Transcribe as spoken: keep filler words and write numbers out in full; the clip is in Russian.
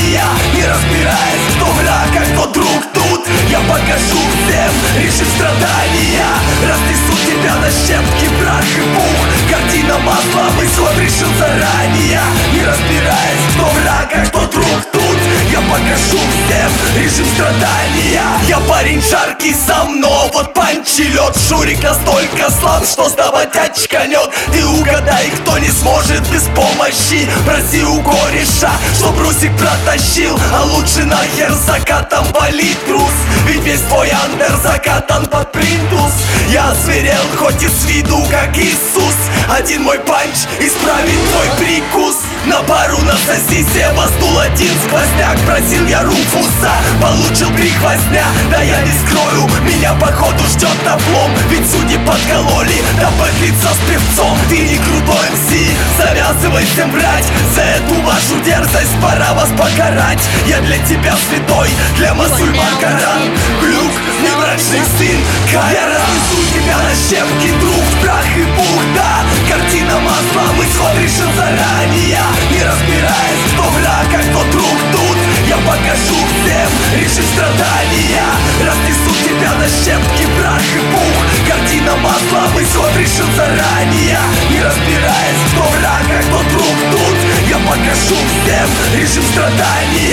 заранее, не разбираясь, кто враг, а кто друг тут. Я покажу всем режим страдания, разнесу тебя на щепки, прах и пух. Картина масла, исход решил заранее, не разбираясь, кто враг, а кто друг тут. Я покажу всем режим страдания. Я парень жаркий сам, но вот панчи лед. Шурик настолько слаб, что сдавать очканет. Ты угадай, кто не сможет без помощи. Проси у кореша, что брусик протащил. А лучше нахер закатом валить трус, ведь весь твой андер закатан под плинтус. Я зверел, хоть и с виду как Иисус. Один мой панч исправит твой прикус. На пару насоси, Сева сдул один сквозняк. Просил я Руфуса, получил прихвостня. Да я не скрою, меня походу ждет облом, ведь судьи подкололи, да подлиться с певцом. Ты не крутой эм си, завязывай всем врать. За эту вашу дерзость пора вас покарать. Я для тебя святой, для мусульман Коран. Глюк, неврачный сын Кайран. Я разнесу тебя на щепки, друг, в прах и пух, да. Картина маслом, исход решил заранее, не разбираясь, кто враг, а кто друг тут. Я покажу всем режим страдания, разнесу тебя на щепки, прах и пух. Картина маслом, исход решил заранее, не разбираясь, кто враг, а кто друг тут. Я покажу всем режим страдания.